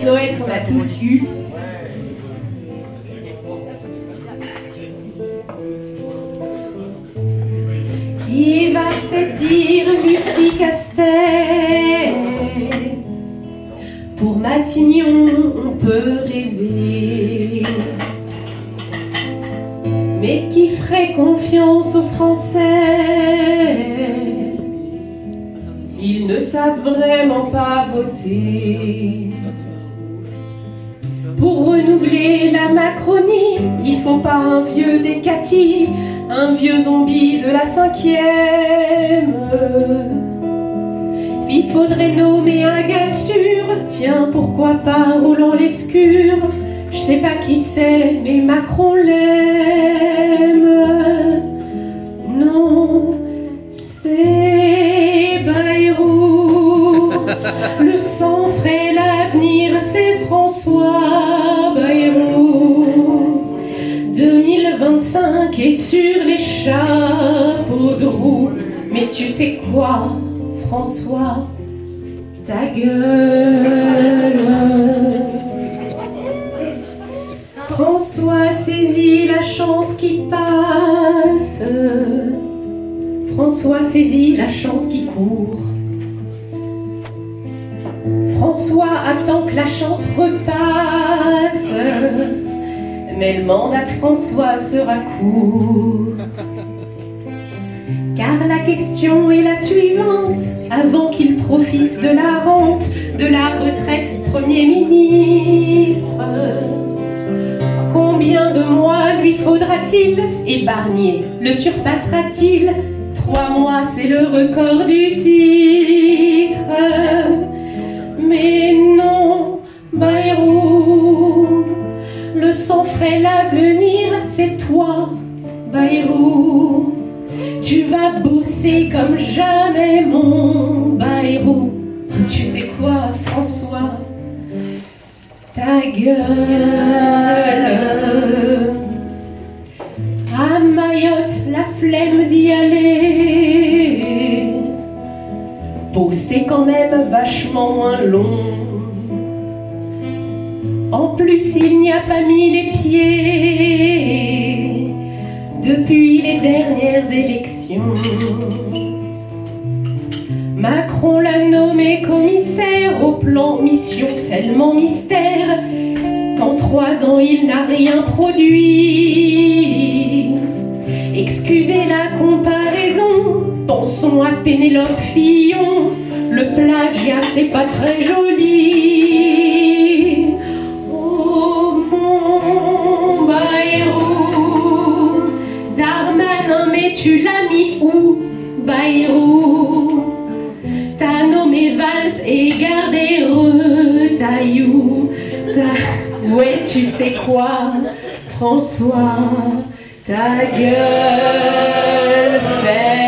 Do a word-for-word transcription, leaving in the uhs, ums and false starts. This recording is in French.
de Noël qu'on a tous eu. Il va peut-être dire Lucie Castet. Pour Matignon, on peut rêver. Mais qui ferait confiance aux Français? Ils ne savent vraiment pas voter. Pour renouveler la Macronie, il faut pas un vieux Descati, un vieux zombie de la cinquième. Il faudrait nommer un gars sûr, tiens, pourquoi pas Roland Lescure. Je sais pas qui c'est, mais Macron l'aime. Non, c'est Bayrou. Le sang frais, l'avenir, c'est François Bayrou. deux mille vingt-cinq est sur les chapeaux de roue. Mais tu sais quoi, François, ta gueule. François saisit la chance qui passe. François saisit la chance qui court. François attend que la chance repasse. Mais le mandat de François sera court. Car la question est la suivante, avant qu'il profite de la rente, de la retraite du Premier ministre. Combien de mois lui faudra-t-il épargner? Le surpassera-t-il? Trois mois, c'est le record du titre. Mais non, Bayrou, le sang frais, l'avenir, c'est toi, Bayrou. Tu vas bosser comme jamais, mon Bayrou. Tu sais quoi, François? Ta gueule. À Mayotte, la flemme d'y aller. Bosser quand même vachement moins long. En plus, il n'y a pas mis les pieds depuis les dernières élections. Macron l'a nommé commissaire au plan mission tellement mystère qu'en trois ans il n'a rien produit. Excusez la comparaison, pensons à Pénélope Fillon, le plagiat c'est pas très joli. Oh mon Bayrou, Darmanin mais tu l'as mis où, Bayrou? T'as nommé Valls et gardé Retailleau. Ouais, tu sais quoi, François, ta gueule fait